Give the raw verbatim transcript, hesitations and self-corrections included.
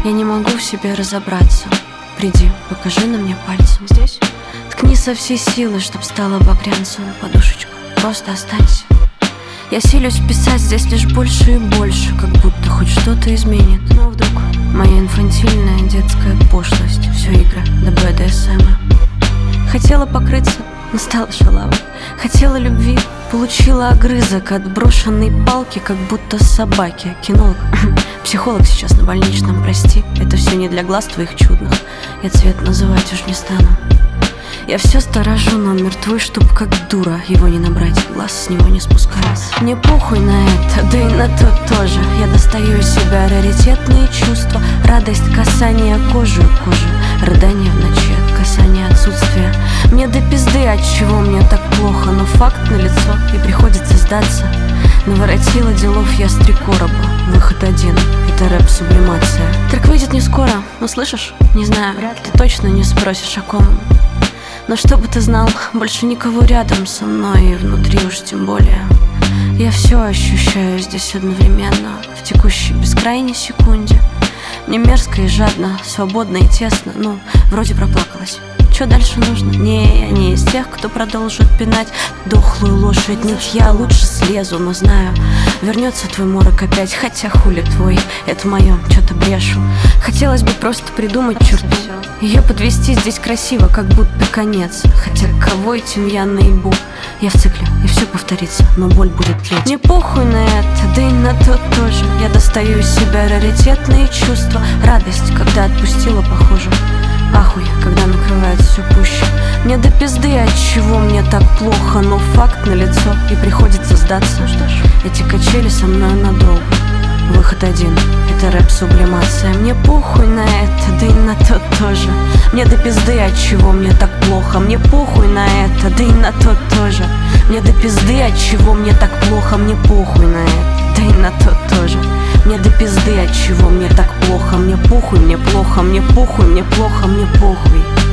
Я не могу в себе разобраться. Приди, покажи на мне пальцем. Здесь? Ткни со всей силы, чтоб стало багрянцем. Подушечку, просто останься. Я силюсь писать здесь лишь больше и больше, как будто хоть что-то изменит. Но вдруг моя инфантильная детская пошлость, все игры до бэ дэ эс эма. Хотела покрыться, но стала шалавой. Хотела любви, получила огрызок от брошенной палки, как будто собаки. Кинолог, психолог сейчас на больничном, прости. Это все не для глаз твоих чудных. Я цвет называть уж не стану. Я все сторожу, но мертвый, чтоб как дура его не набрать, глаз с него не спускать. Мне похуй на это, да и на то тоже. Я достаю из себя раритетные чувства. Радость касания кожи к коже, рыдание в ночи от касания отсутствия. Мне до пизды, от чего мне так плохо, но факт налицо, и приходится сдаться. Наворотила делов я с три короба. Выход один, это рэп-сублимация. Трек выйдет не скоро, услышишь? Не знаю, ты точно не спросишь о ком. Но чтобы ты знал, больше никого рядом со мной, и внутри уж тем более. Я все ощущаю здесь одновременно, в текущей бескрайней секунде. Мне мерзко и жадно, свободно и тесно. Ну, вроде проплакалась. Что дальше нужно? Не, я не из тех, кто продолжит пинать дохлую лошадь. Нет, я лучше слезу, но знаю, вернется твой морок опять. Хотя хули твой, это мое, что-то брешу. Хотелось бы просто придумать черту, ее подвести здесь красиво, как будто конец. Хотя кого этим я наебу? Я в цикле, и все повторится, но боль будет тлеть. Мне похуй на это, да и на то тоже. Я достаю из себя раритетные чувства. Радость, когда отпустила, похоже. Ахуй, когда накрывает все пуще. Мне до пизды, от чего мне так плохо, но факт налицо, и приходится сдаться. Ну что ж, эти качели со мной надолго. Выход один, это рэп-сублимация. Мне похуй на это, да и на то тоже. Мне до пизды, от чего мне так плохо. Мне похуй на это, да и на то тоже. Мне до пизды, от чего мне так плохо. Мне похуй на это, да и на то тоже. Мне до пизды, от чего мне так плохо. Мне похуй, мне плохо, мне похуй, мне плохо, мне похуй.